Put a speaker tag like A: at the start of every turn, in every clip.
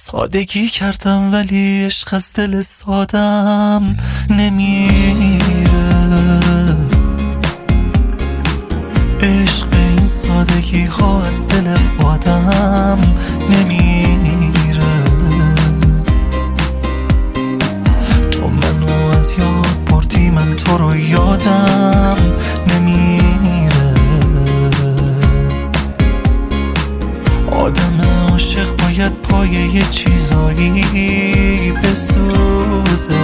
A: سادگی کردم ولی عشق از دل سادم نمیره. عشق این سادگی ها از دل آدم نمیره. تو منو از یاد بردی، من تو رو یادم نمیره. آدم عاشق باید پای یه چیزایی بسوزه،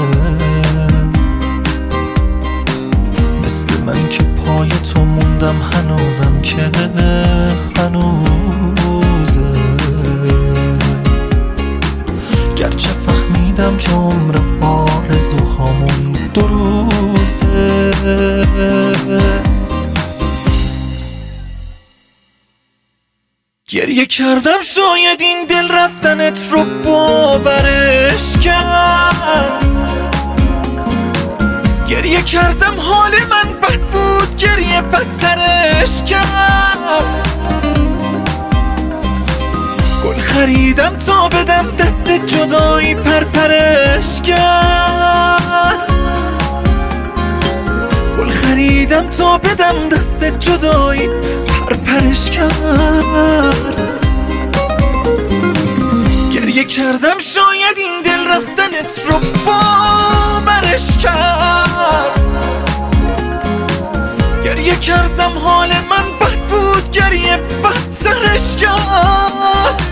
A: مثل من که پای تو موندم هنوزم که هنوزه. گرچه فهمیدم که عمر آرزوهامون 2 روزه. گریه کردم شاید این دل رفتنت رو باورش کرد. گریه کردم حال من بد بود، گریه بدترش کرد. گل خریدم تا بدم دست جدایی پرپرش کرد. گل خریدم تا بدم دست جدایی پرپرش کرد. گریه کردم شاید این دل رفتنت رو باورش کرد. گریه کردم حال من بد بود، گریه بدترش کرد.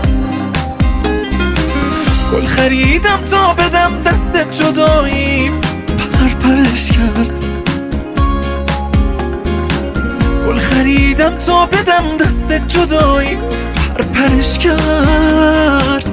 A: گل خریدم تا بدم دست جدایی پرپرش کرد. گل خریدم تا بدم دست جدایی پرپرش کرد.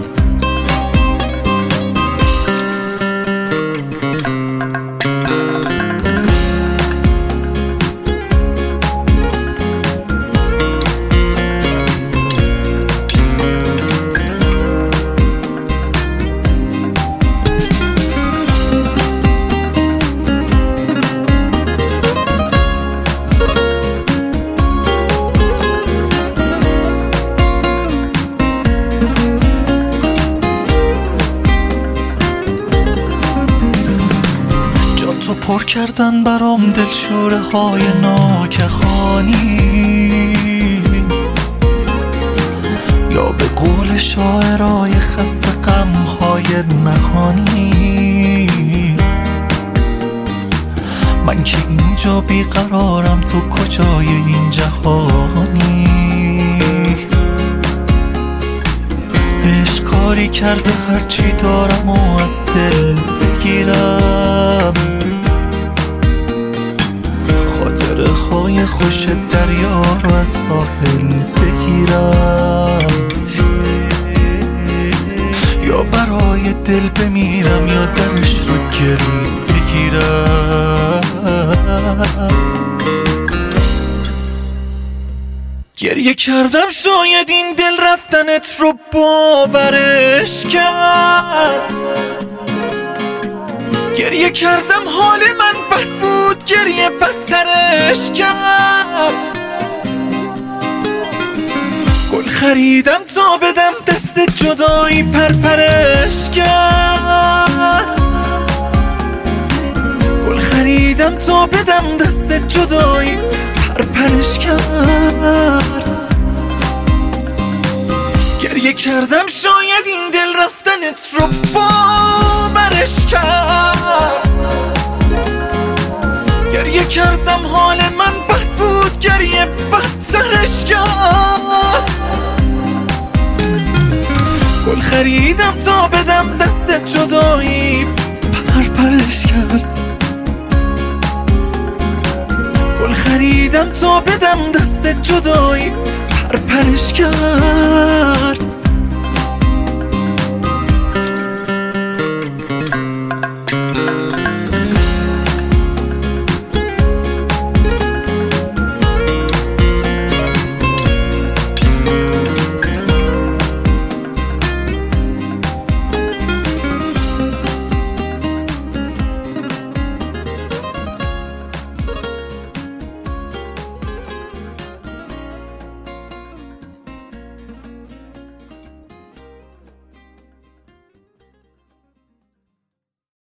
A: پر کردن برام دلشوره های ناگهانی، یا به قول شاعرای خسته غم های نهانی. من که اینجا بیقرارم، تو کجای این جهانی؟ عشق کاری کرده هرچی دارم و از دل بگیرم. خاطره های خوش دریا رو از ساحل بگیرم، یا برای دل بمیرم یا درش رو گل بگیرم. گریه کردم شاید این دل رفتنت رو باورش کرد. گریه کردم حال من بد بود، گریه بدترش کرد. گل خریدم تا بدم دست جدایی پرپرش کرد. گل خریدم تا بدم دست جدایی پرپرش کرد. گریه کردم شاید این دل رفتنت رو باورش کرد. گریه کردم حال من بد بود، گریه بدترش کرد. گل خریدم تا بدم دست جدایی پرپرش کرد. گل خریدم تا بدم دست جدایی پرپرش کرد.